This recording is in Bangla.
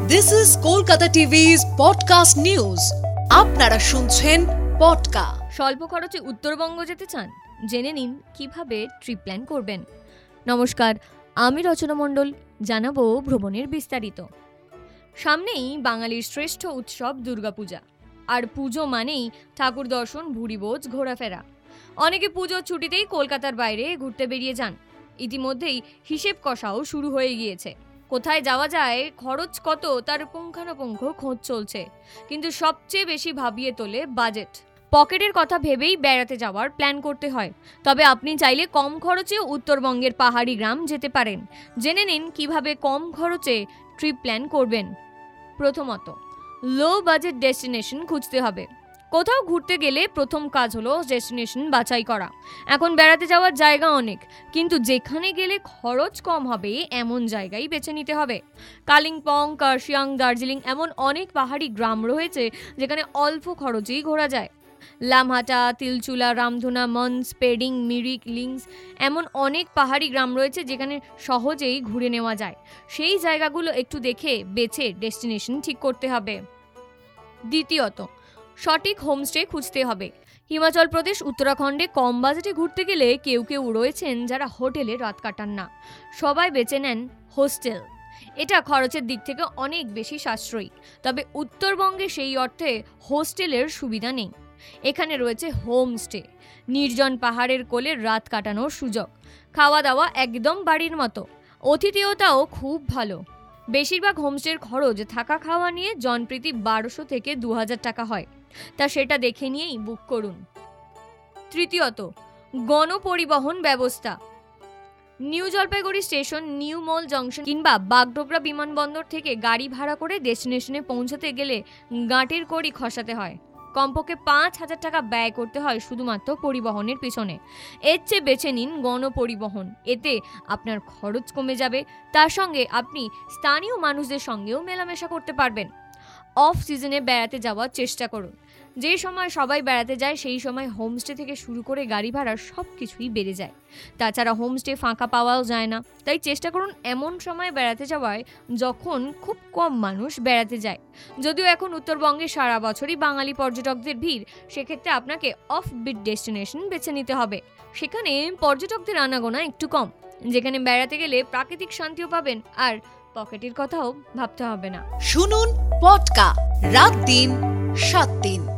This is Kolkata TV's podcast news. আপনারা শুনছেন পডকা। স্বল্প খরচে উত্তরবঙ্গ যেতে চান? জেনে নিন কিভাবে ট্রিপ প্ল্যান করবেন। নমস্কার, আমি রচনা মণ্ডল, জানাবো ভ্রমণের বিস্তারিত। সামনেই বাঙালির শ্রেষ্ঠ উৎসব দুর্গাপূজা। আর পুজো মানেই ঠাকুর দর্শন, ভুরিভোজ, ঘোরাফেরা। অনেকে পুজোর ছুটিতেই কলকাতার বাইরে ঘুরতে বেরিয়ে যান। ইতিমধ্যেই হিসেব কষাও শুরু হয়ে গিয়েছে। কোথায় যাওয়া যায়, খরচ কত, তার পুঙ্খানুপুঙ্খ খোঁজ চলছে। কিন্তু সবচেয়ে বেশি ভাবিয়ে তোলে বাজেট। পকেটের কথা ভেবেই বেড়াতে যাওয়ার প্ল্যান করতে হয়। তবে আপনি চাইলে কম খরচে উত্তরবঙ্গের পাহাড়ি গ্রাম যেতে পারেন। জেনে নিন কিভাবে কম খরচে ট্রিপ প্ল্যান করবেন। প্রথমত, লো বাজেট ডেস্টিনেশন খুঁজতে হবে। কোথাও ঘুরতে গেলে প্রথম কাজ হলো ডেস্টিনেশন বাছাই করা। এখন বেড়াতে যাওয়ার জায়গা অনেক, কিন্তু যেখানে গেলে খরচ কম হবে এমন জায়গাই বেছে নিতে হবে। কালিম্পং, কার্শিয়াং, দার্জিলিং এমন অনেক পাহাড়ি গ্রাম রয়েছে যেখানে অল্প খরচেই ঘোরা যায়। লামহাটা, তিলচুলা, রামধুনা, মন্স, পেডিং, মিরিক, লিংস এমন অনেক পাহাড়ি গ্রাম রয়েছে যেখানে সহজেই ঘুরে নেওয়া যায়। সেই জায়গাগুলো একটু দেখে বেছে ডেস্টিনেশন ঠিক করতে হবে। দ্বিতীয়ত, সঠিক হোমস্টে খুঁজতে হবে। হিমাচল প্রদেশ, উত্তরাখণ্ডে কম বাজেটে ঘুরতে গেলে কেউ রয়েছেন যারা হোটেলে রাত কাটান না। সবাই বেছে নেন হোস্টেল। এটা খরচের দিক থেকে অনেক বেশি সাশ্রয়ী। তবে উত্তরবঙ্গে সেই অর্থে হোস্টেলের সুবিধা নেই। এখানে রয়েছে হোমস্টে, নির্জন পাহাড়ের কোলে রাত কাটানোর সুযোগ। খাওয়া দাওয়া একদম বাড়ির মতো, আতিথেয়তাও খুব ভালো। বেশিরভাগ হোমস্টের খরচ থাকা খাওয়া নিয়ে জনপ্রতি 1200 থেকে 2000 টাকা হয়। তা সেটা দেখে নিয়েই বুক করুন। তৃতীয়ত, গণপরিবহন ব্যবস্থা। New Jalpaiguri station, new Mal junction কিংবা বাগডোগরা বিমানবন্দর থেকে গাড়ি ভাড়া করে ডেস্টিনেশনে পৌঁছতে গেলে গাঁটের কড়ি খসাতে হয়। কমপক্ষে 5000 টাকা ব্যয় করতে হয় শুধুমাত্র পরিবহনের পিছনে। এর চেয়ে বেছে নিন গণপরিবহন। এতে আপনার খরচ কমে যাবে, তার সঙ্গে আপনি স্থানীয় মানুষদের সঙ্গেও মেলামেশা করতে পারবেন। অফ সিজনে বেড়াতে যাওয়ার চেষ্টা করুন। যে সময় সবাই বেড়াতে যায় সেই সময় হোমস্টে থেকে শুরু করে গাড়ি ভাড়া সব কিছুই বেড়ে যায়। তাছাড়া হোমস্টে ফাঁকা পাওয়াও যায় না। তাই চেষ্টা করুন এমন সময় বেড়াতে যাওয়ায় যখন খুব কম মানুষ বেড়াতে যায়। যদিও এখন উত্তরবঙ্গে সারা বছরই বাঙালি পর্যটকদের ভিড়, সেক্ষেত্রে আপনাকে অফ বিট ডেস্টিনেশন বেছে নিতে হবে। সেখানে পর্যটকদের আনাগোনা একটু কম, যেখানে বেড়াতে গেলে প্রাকৃতিক শান্তিও পাবেন আর পকেটের কথাও ভাবতে হবে না। শুনুন পডকা, রাত দিন 7 দিন।